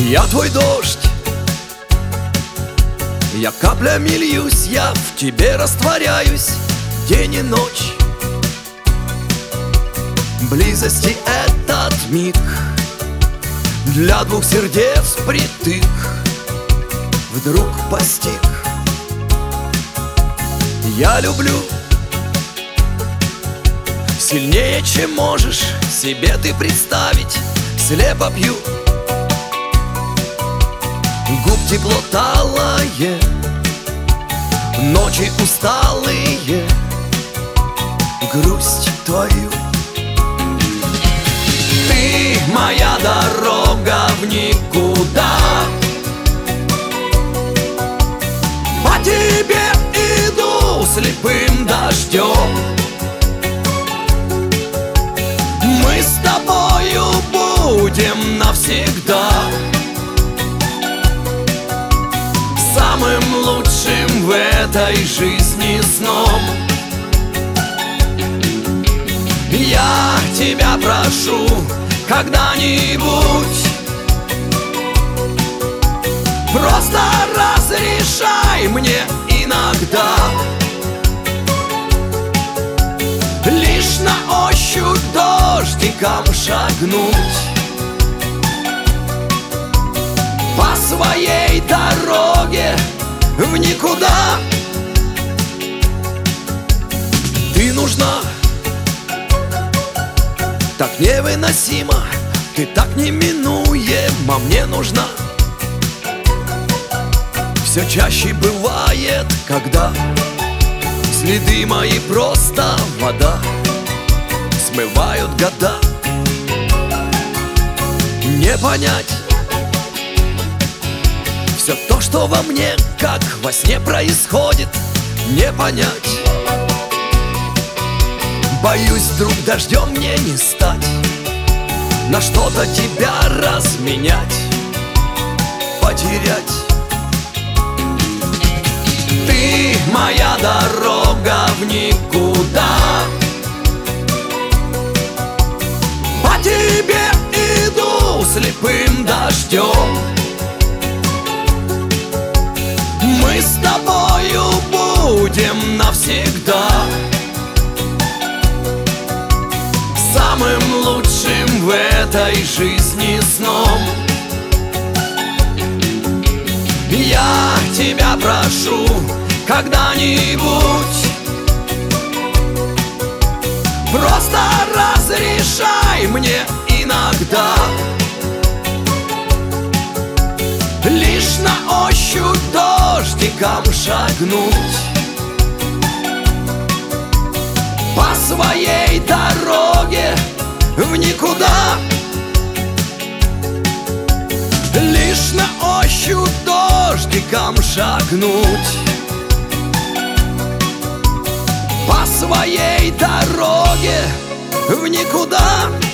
Я твой дождь, я каплями льюсь, я в тебе растворяюсь день и ночь. Близости этот миг для двух сердец притык вдруг постиг. Я люблю сильнее, чем можешь себе ты представить. Слепо пью губ тепло талое, ночи усталые, грусть твою. Ты моя дорога в никуда, по тебе иду слепым дождем. Мы с тобою будем навсегда самым лучшим в этой жизни сном. Я тебя прошу когда-нибудь, просто разрешай мне иногда лишь на ощупь дождиком шагнуть по своей дороге в никуда. Ты нужна так невыносимо, ты так неминуема мне нужна. Все чаще бывает, когда следы мои просто вода смывают года. Не понять все то, что во мне, как во сне происходит, не понять. Боюсь, вдруг дождем мне не стать, на что-то тебя разменять, потерять. Ты моя дорога в никуда, по тебе иду слепым дождем. Мы с тобою будем навсегда самым лучшим в этой жизни сном. Я тебя прошу когда-нибудь, просто разрешай мне иногда лишь на ощупь дождиком шагнуть по своей дороге в никуда. Лишь на ощупь дождиком шагнуть по своей дороге в никуда.